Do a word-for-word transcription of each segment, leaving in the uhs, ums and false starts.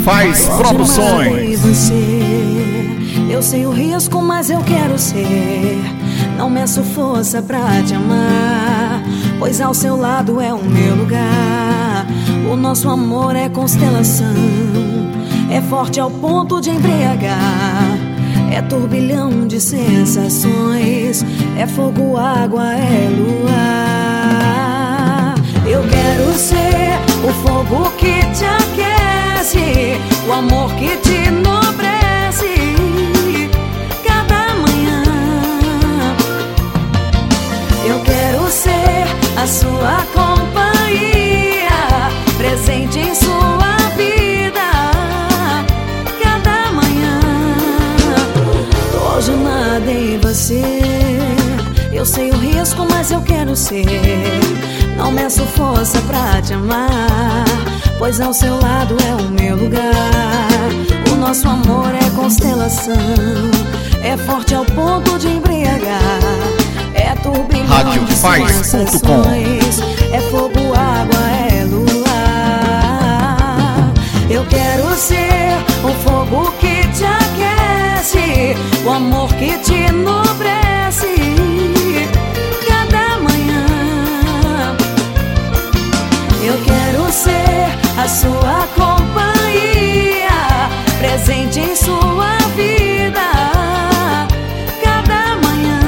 Faz Produções. Você, eu sei o risco, mas eu quero ser. Não meço força pra te amar, pois ao seu lado é o meu lugar. O nosso amor é constelação, é forte ao ponto de embriagar. É turbilhão de sensações, é fogo, água, é luar. Eu quero ser o fogo que te aquece, o amor que te enobrece cada manhã. Eu quero ser a sua companhia, presente em sua vida cada manhã. Tô jornada em você, eu sei o risco, mas eu quero ser. Não meço força pra te amar, pois ao seu lado é o meu lugar. O nosso amor é constelação, é forte ao ponto de embriagar. É turbilhão de sensações, é fogo, água, é luar. Eu quero ser o fogo que te aquece, o amor que te enobrece cada manhã. Eu quero ser a sua companhia, presente em sua vida cada manhã.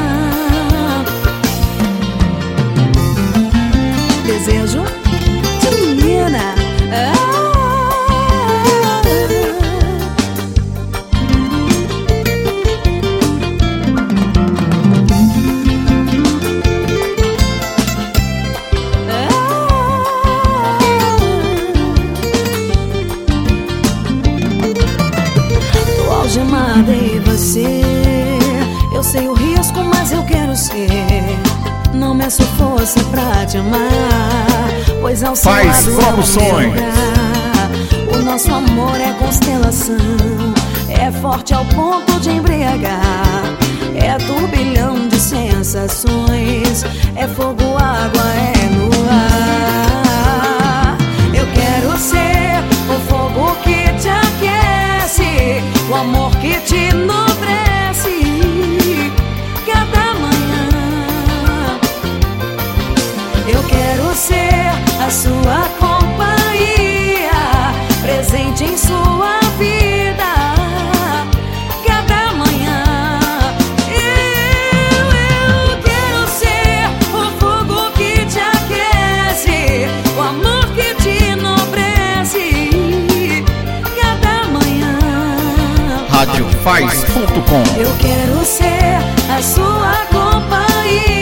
Desejo de menina. Ah. Algemada em você, eu sei o risco, mas eu quero ser. Não meço força pra te amar, pois ao seu Faz lado Produções. é o meu lugar. O nosso amor é constelação, é forte ao ponto de embriagar. É turbilhão de sensações, é fogo, água, é luar. Eu quero ser o fogo que te aquece, o amor que te enobrece cada manhã. Eu quero ser a sua companhia, presente em sua vida cada manhã. Eu, eu quero ser o fogo que te aquece, o amor que te enobrece cada manhã. Rádio Faz ponto com. Eu quero ser a sua companhia,